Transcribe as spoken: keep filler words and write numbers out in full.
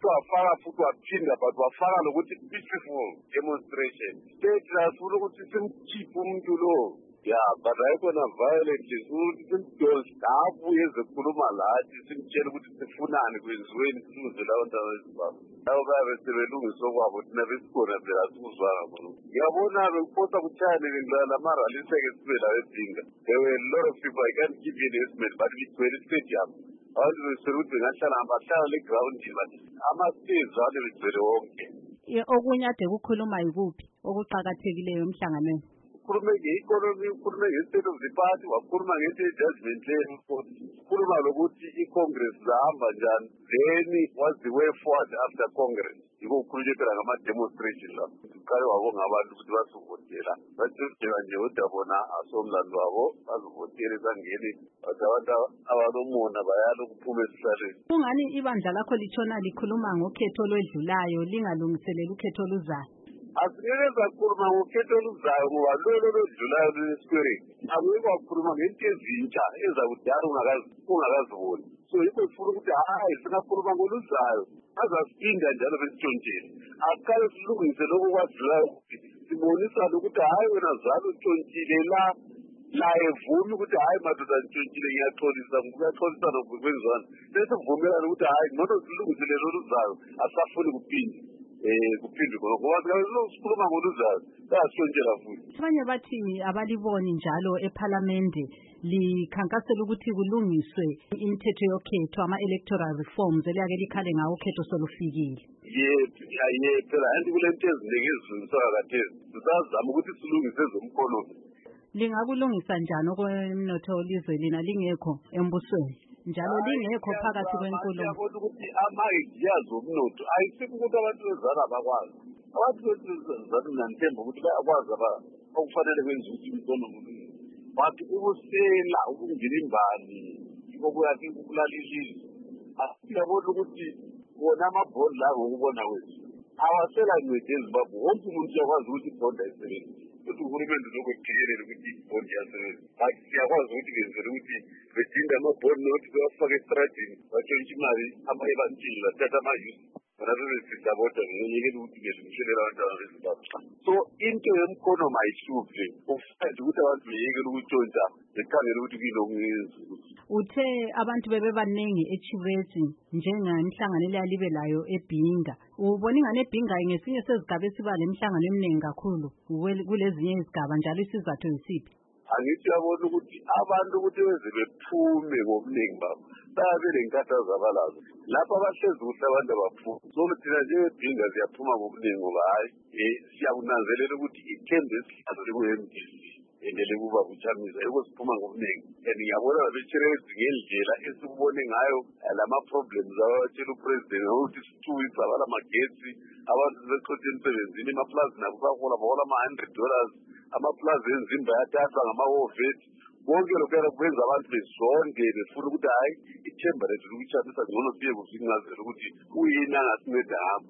wafaka futhi waphinda but wafaka lokuthi peaceful demonstration state asifuna ukuthi simkhiphe umuntu lo ya but ayikona violently ukuthi simdonse abuye ezekhuluma lathi simtshela ukuthi sifunani kwenziweni silungele abantu abezimbabwe labo bayabe sebelungisa okwabo thina besikhona phela sikuzwanga bona ngiyabona bekuphosa kutshayane ngilala amaraliseke sibe lawo edinga there were a lot of people I can't give you the estimate but bigcwele istadium abantu besele ukuthi bengahlala bahlala le-ground but ama-stage ade begcwele wonke okunye ade kukhuluma yikuphi okuqakathekileyo emhlanganweni ukhulume nge-economy ukhulume nge-state of the party wakhuluma ngento ye-judgment lane ukhuluma lokuthi i-congress zahamba njani then what's the way forward after congress yiko ukhulunywe phela ngama-demonstration la uqale wabonga abantu ukuthi basivotela basivotela nje kodwa bona asomlando wabo bazivotele bangene but abantu abanomona bayalo kuphuma esihlaleni kungani ibandla lakho litshona likhuluma ngokhetho olwedlulayo lingalungiselela ukhetho oluzayo asingeke sakhuluma ngokhetho oluzayo ngoba lolo lodlulayo lesikweleti akuyeke wakhuluma ngento ezintsha ezakudala ungakaziboni so yikho sifuna ukuthi hayi singakhuluma ngoluzayo azasiphinda njalo besitshontshele asiqale silungise lokho kwadlulayo sibonisane ukuthi hayi wena zalo utshontshile la la evumi ukuthi hayi madoda ntshontsile ngiyatholisa ngiyatholisana kwenziwana bese kuvumelana ukuthi hayi ngoba silungisele loluzayo asafuni kuphinde eh kuphinde ngoba sikhuluma ngoluzayo bayasitshontsela futhi abanye bathi abaliboni njalo eParliamente likhankasela ukuthi kulungiswe imithetho yokhetho ama-electoral reforms eliyake likhale ngawo ukhetho solufikile yebo yaye phela anti kulento ezinike izizwa kathesi sisazama ukuthi silungise ezomkhono lingakulungisa njani okwemnotho olizwe lina lingekho embusweni njalo lingekho phakathi kwenkulumo yabona ukuthi ama-ideas omnotho ayisikho ukuthi abantu bezana bakwazi abantu bezana nanthemba ukuthi bayakwazi okufanele kwenza ukuthi imikono bathi ukusela ukungena imbali yiko kuyathi ukulalilizwe asiyabona ukuthi wona amabhodi la ngokubona kwethu awasela ncwedi ezimbabwe wonke umuntu uyakwazi ukuthi ibhondi ayisebenzi ukuthi uhulumende lokhu ekuphikelele ukuthi ibhondi yasebenzi but siyakwazi ukuthi benzele ukuthi bedinga amabhodi nokuthi bewafake estradini batshontshe imali amanye bantshile bathatha ama-youth bona bebesisabota ngiyekela ukuthi belungiselela abantwana bezimbabwe so into yemkhono mayihluphe ufanele ukuthi abantu beyekele ukutshontsha bekhangela ukuthi kuyilokhu uthe abantu bebebaningi eChibeti njengenhlangano eliyalibe layo eBhinga ubona ingane eBhinga ngesinye sezigaba esiba lemhlangano eminingi kakhulu kulezinye izigaba njalo isizathu yisiphi angithi yabona ukuthi abantu ukuthi beze bephume ngobuningi babo babe lenkathazo abalazo lapho abahlezi kuhle abantu abaphuma so thina njengebhinga siyaphuma ngobuningi ngoba hayi siyakunanzelela ukuthi ithembe esihlalo liku-M D C endele kuba kuchamisa yiko siphuma ngobuningi and ngiyabona babetshelezi ngendlela esikubone ngayo lama-problems abatshela upresident ukuthi sithuwisa abalamagetsi abantu sebechothe emsebenzini emaplazi nabo bahola bahola ama-hundred dollars amaplazi enzimba yathathwa ngama-wofeti konke lokuyala kubenza abantu bezonke befuna ukuthi hayi ithemba lethu lokuchamisa ngcono siye kusincazela ukuthi uyini angasinceda ngapho